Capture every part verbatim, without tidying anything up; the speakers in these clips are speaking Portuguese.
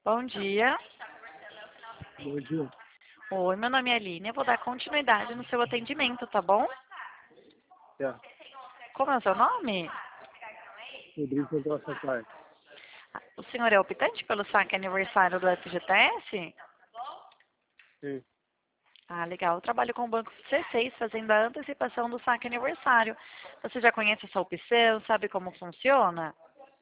Bom dia. Bom dia. Oi, meu nome é Aline. Eu vou dar continuidade no seu atendimento, tá bom? É, Como é o seu nome? Rodrigo Central Sampaio. O senhor é optante pelo saque aniversário do F G T S? Sim. Ah, legal. Eu trabalho com o Banco C seis, fazendo a antecipação do saque aniversário. Você já conhece essa opção? Sabe como funciona?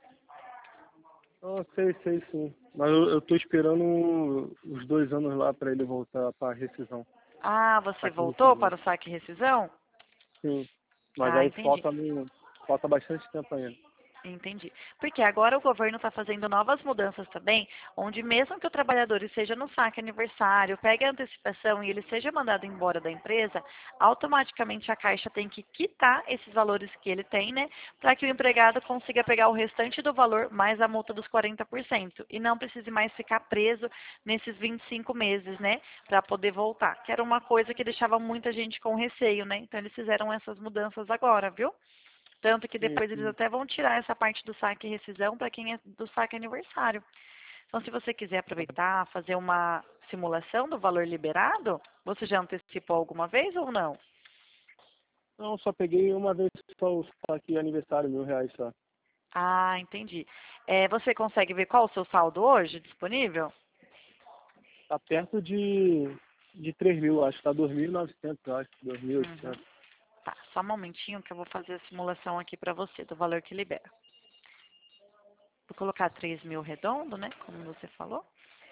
Oh, sei, sei sim. Mas eu, eu tô esperando os dois anos lá para ele voltar para rescisão. Ah, você Saque voltou rescisão. para o saque e rescisão? Sim. Mas Ah, aí entendi. falta, no- falta bastante tempo ainda. Entendi. Porque agora o governo está fazendo novas mudanças também, onde mesmo que o trabalhador esteja no saque aniversário, pegue a antecipação e ele seja mandado embora da empresa, automaticamente a Caixa tem que quitar esses valores que ele tem, né, para que o empregado consiga pegar o restante do valor mais a multa dos quarenta por cento e não precise mais ficar preso nesses vinte e cinco meses, né, para poder voltar. Que era uma coisa que deixava muita gente com receio, né? Então eles fizeram essas mudanças agora, viu? Tanto que Sim, depois eles sim. até vão tirar essa parte do saque e rescisão para quem é do saque aniversário. Então, se você quiser aproveitar, fazer uma simulação do valor liberado, você já antecipou alguma vez ou não? Não, só peguei uma vez só o saque aniversário, mil reais só. Ah, entendi. É, você consegue ver qual o seu saldo hoje disponível? Tá perto de, de três mil, acho. Tá dois mil e novecentos, eu acho. Uhum. dois mil e oitocentos. Tá, só um momentinho que eu vou fazer a simulação aqui para você do valor que libera. Vou colocar três mil redondo, né? Como você falou.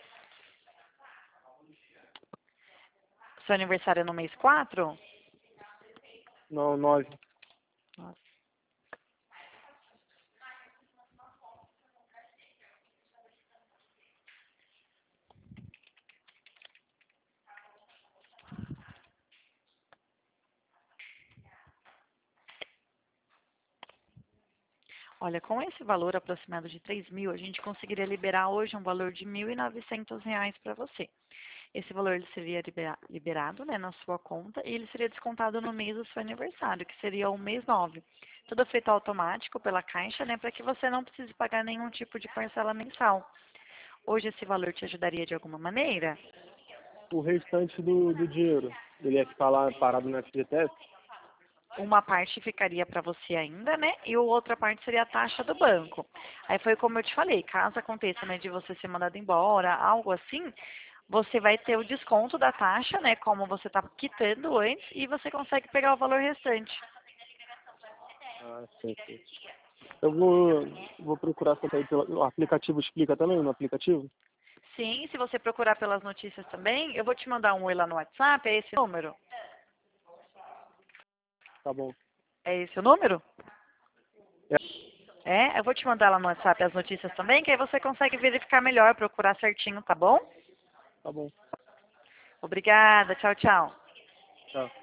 Seu aniversário é no mês quatro? Não, nove. Olha, com esse valor aproximado de três mil, a gente conseguiria liberar hoje um valor de mil e novecentos reais para você. Esse valor ele seria libera- liberado, né, na sua conta e ele seria descontado no mês do seu aniversário, que seria o mês nove. Tudo feito automático pela Caixa, né, para que você não precise pagar nenhum tipo de parcela mensal. Hoje esse valor te ajudaria de alguma maneira? O restante do, do dinheiro, ele ia ficar lá parado no F G T S? Uma parte ficaria para você ainda, né? E a outra parte seria a taxa do banco. Aí foi como eu te falei, caso aconteça, né, de você ser mandado embora, algo assim, você vai ter o desconto da taxa, né, como você estava quitando antes, e você consegue pegar o valor restante. Ah, sim, sim. Eu vou, vou procurar saber pelo o aplicativo, explica também no aplicativo? Sim, se você procurar pelas notícias também, eu vou te mandar um oi lá no WhatsApp, é esse o número? Tá bom. É esse o número? É, É, eu vou te mandar lá no WhatsApp as notícias também, que aí você consegue verificar melhor, procurar certinho, tá bom? tá bom. Obrigada, tchau, tchau. Tchau.